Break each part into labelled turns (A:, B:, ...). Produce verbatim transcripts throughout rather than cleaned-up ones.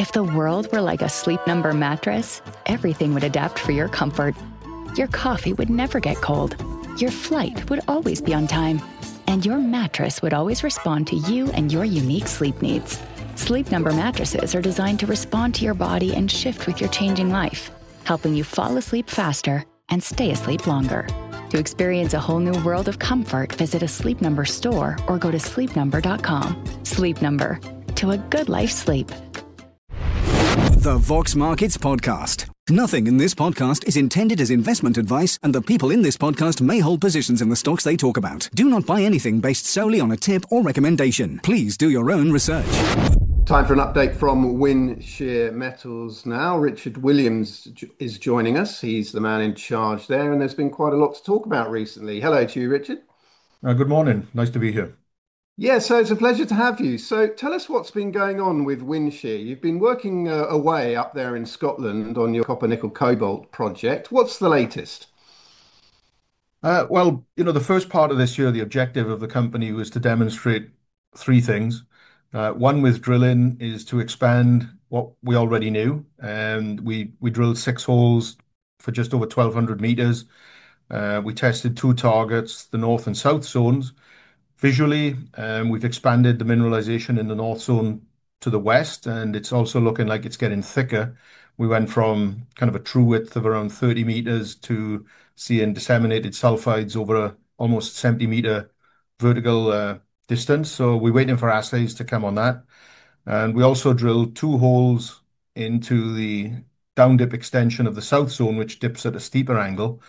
A: If the world were like a Sleep Number mattress, everything would adapt for your comfort. Your coffee would never get cold. Your flight would always be on time. And your mattress would always respond to you and your unique sleep needs. Sleep Number mattresses are designed to respond to your body and shift with your changing life, helping you fall asleep faster and stay asleep longer. To experience a whole new world of comfort, visit a Sleep Number store or go to sleep number dot com. Sleep Number. To a good life sleep.
B: The Vox Markets Podcast. Nothing in this podcast is intended as investment advice, and the people in this podcast may hold positions in the stocks they talk about. Do not buy anything based solely on a tip or recommendation. Please do your own research.
C: Time for an update from Win Shear Metals now. Richard Williams is joining us. He's the man in charge there, and there's been quite a lot to talk about recently. Hello to you, Richard.
D: Uh, good morning. Nice to be here.
C: Yeah, so it's a pleasure to have you. So tell us what's been going on with Win Shear. You've been working uh, away up there in Scotland on your copper nickel cobalt project. What's the latest?
D: Uh, well, you know, the first part of this year, the objective of the company was to demonstrate three things. Uh, one with drilling is to expand what we already knew. And we, we drilled six holes for just over twelve hundred meters. Uh, we tested two targets, the north and south zones. Visually, um, we've expanded the mineralization in the north zone to the west, and it's also looking like it's getting thicker. We went from kind of a true width of around thirty meters to seeing disseminated sulfides over a almost seventy meter vertical uh, distance. So we're waiting for assays to come on that. And we also drilled two holes into the down dip extension of the south zone, which dips at a steeper angle.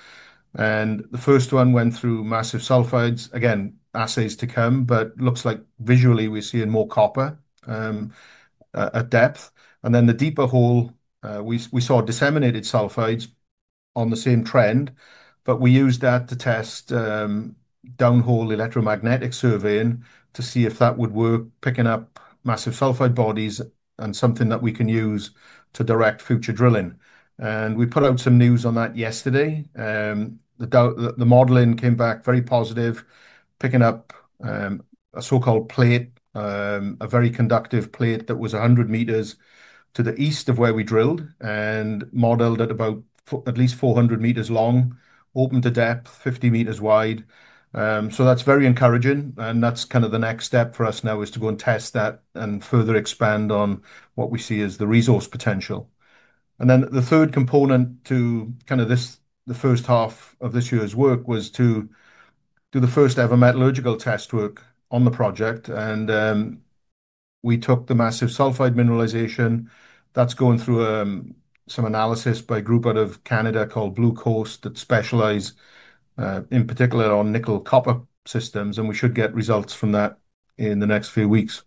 D: And the first one went through massive sulfides. Again, assays to come, but looks like visually we're seeing more copper um, uh, at depth. And then the deeper hole, uh, we, we saw disseminated sulfides on the same trend, but we used that to test um, downhole electromagnetic surveying to see if that would work, picking up massive sulfide bodies and something that we can use to direct future drilling. And we put out some news on that yesterday. Um, the, the, the modeling came back very positive, picking up um, a so-called plate, um, a very conductive plate that was one hundred meters to the east of where we drilled and modeled at about f- at least four hundred meters long, open to depth, fifty meters wide. Um, so that's very encouraging. And that's kind of the next step for us now, is to go and test that and further expand on what we see as the resource potential. And then the third component to kind of this, the first half of this year's work, was to do the first ever metallurgical test work on the project. And um, we took the massive sulfide mineralization that's going through um, some analysis by a group out of Canada called Blue Coast that specialize uh, in particular on nickel copper systems. And we should get results from that in the next few weeks.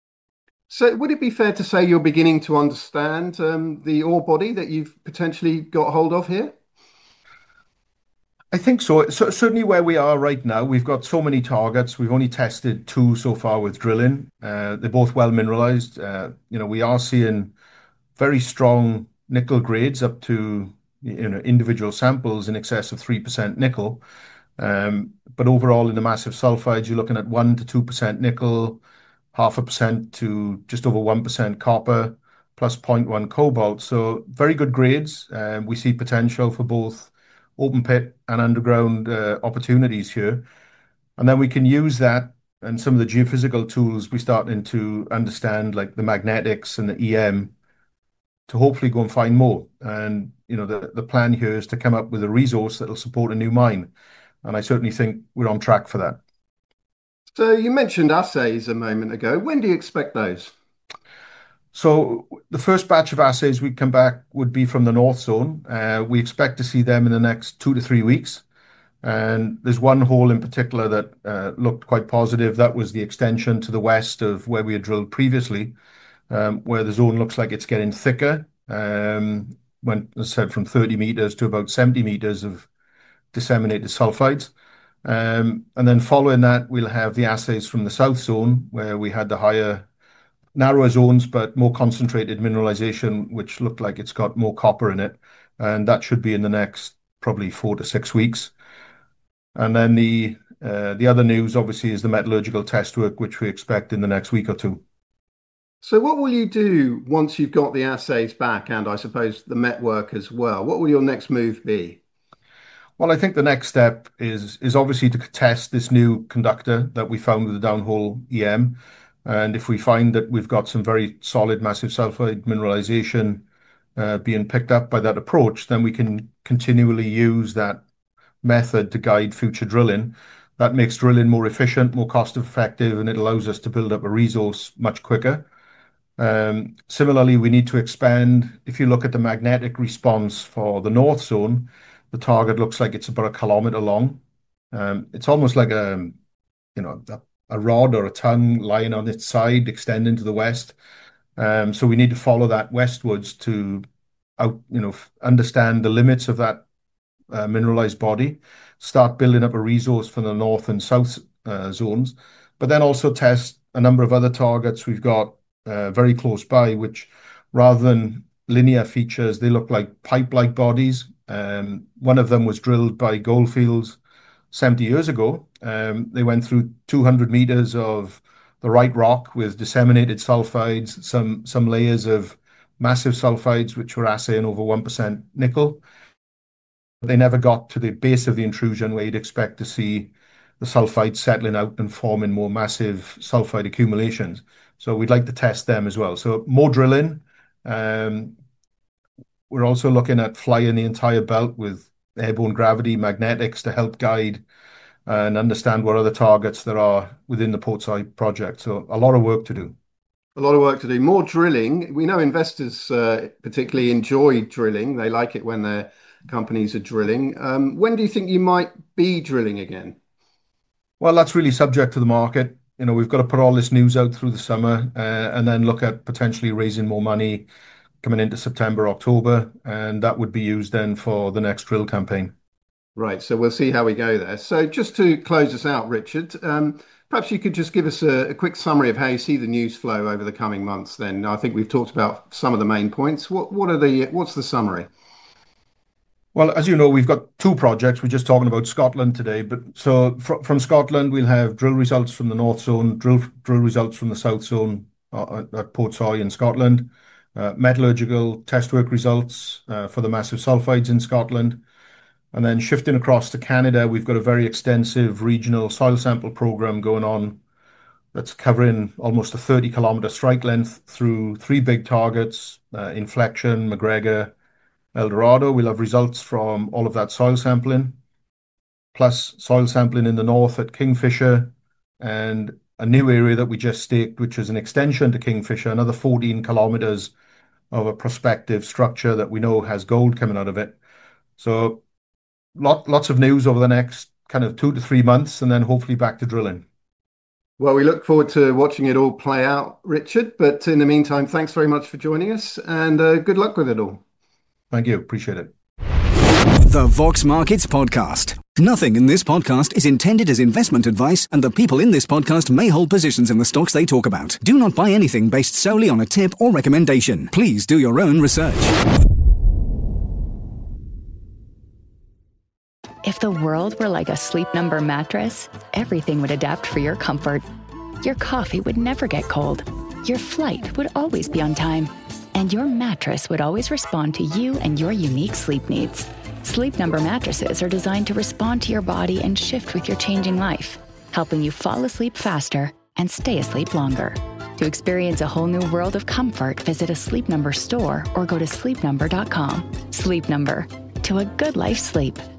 C: So would it be fair to say you're beginning to understand um, the ore body that you've potentially got hold of here?
D: I think so. so. Certainly where we are right now, we've got so many targets. We've only tested two so far with drilling. Uh, they're both well mineralized. Uh, you know, we are seeing very strong nickel grades up to, you know, individual samples in excess of three percent nickel. Um, but overall in the massive sulfides, you're looking at one to two percent nickel, half a percent to just over one percent copper, plus zero point one cobalt. So very good grades. Um, we see potential for both open pit and underground uh, opportunities here. And then we can use that and some of the geophysical tools we're starting to understand, like the magnetics and the E M, to hopefully go and find more. And, you know, the, the plan here is to come up with a resource that will support a new mine. And I certainly think we're on track for that.
C: So you mentioned assays a moment ago. When do you expect those?
D: So the first batch of assays we come back would be from the North Zone. Uh, we expect to see them in the next two to three weeks. And there's one hole in particular that uh, looked quite positive. That was the extension to the west of where we had drilled previously, um, where the zone looks like it's getting thicker. Um, went, as I said, from thirty meters to about seventy meters of disseminated sulfides. Um, and then following that, we'll have the assays from the South Zone, where we had the higher, narrower zones, but more concentrated mineralization, which looked like it's got more copper in it. And that should be in the next probably four to six weeks. And then the uh, the other news, obviously, is the metallurgical test work, which we expect in the next week or two.
C: So what will you do once you've got the assays back and I suppose the Met work as well? What will your next move be?
D: Well, I think the next step is is obviously to test this new conductor that we found with the downhole E M. And if we find that we've got some very solid massive sulfide mineralization uh, being picked up by that approach, then we can continually use that method to guide future drilling. That makes drilling more efficient, more cost effective, and it allows us to build up a resource much quicker. Um, similarly, we need to expand. If you look at the magnetic response for the North Zone, the target looks like it's about a kilometer long. Um, it's almost like a, you know, a, a rod or a tongue lying on its side, extending to the west. Um, so we need to follow that westwards to out, you know, understand the limits of that uh, mineralized body, start building up a resource for the north and south uh, zones, but then also test a number of other targets we've got uh, very close by, which rather than linear features, they look like pipe-like bodies. Um, one of them was drilled by Goldfields seventy years ago. Um, they went through two hundred meters of the right rock with disseminated sulfides, some some layers of massive sulfides, which were assaying over one percent nickel. They never got to the base of the intrusion where you'd expect to see the sulfides settling out and forming more massive sulfide accumulations. So we'd like to test them as well. So more drilling. Um, we're also looking at flying the entire belt with airborne gravity magnetics to help guide and understand what other targets there are within the Portside project. So a lot of work to do.
C: A lot of work to do. More drilling. We know investors uh, particularly enjoy drilling. They like it when their companies are drilling. Um, when do you think you might be drilling again?
D: Well, that's really subject to the market. You know, we've got to put all this news out through the summer uh, and then look at potentially raising more money coming into September, October, and that would be used then for the next drill campaign.
C: Right, so we'll see how we go there. So just to close us out, Richard, um, perhaps you could just give us a, a quick summary of how you see the news flow over the coming months then. I think we've talked about some of the main points. What what are the what's the summary?
D: Well, as you know, we've got two projects. We're just talking about Scotland today, but so fr from Scotland, we'll have drill results from the North Zone, drill drill results from the South Zone uh, at Portsoy in Scotland, uh, metallurgical test work results uh, for the massive sulfides in Scotland. And then shifting across to Canada, we've got a very extensive regional soil sample program going on that's covering almost a thirty kilometer strike length through three big targets, uh, Inflection, McGregor, Eldorado. We'll have results from all of that soil sampling, plus soil sampling in the north at Kingfisher, and a new area that we just staked, which is an extension to Kingfisher, another fourteen kilometers of a prospective structure that we know has gold coming out of it. So lot, lots of news over the next kind of two to three months, and then hopefully back to drilling.
C: Well, we look forward to watching it all play out, Richard. But in the meantime, thanks very much for joining us, and uh, good luck with it all.
D: Thank you. Appreciate it.
B: The Vox Markets Podcast. Nothing in this podcast is intended as investment advice, and the people in this podcast may hold positions in the stocks they talk about. Do not buy anything based solely on a tip or recommendation. Please do your own research.
A: If the world were like a Sleep Number mattress, everything would adapt for your comfort. Your coffee would never get cold. Your flight would always be on time. And your mattress would always respond to you and your unique sleep needs. Sleep Number mattresses are designed to respond to your body and shift with your changing life, helping you fall asleep faster and stay asleep longer. To experience a whole new world of comfort, visit a Sleep Number store or go to sleep number dot com. Sleep Number, to a good life sleep.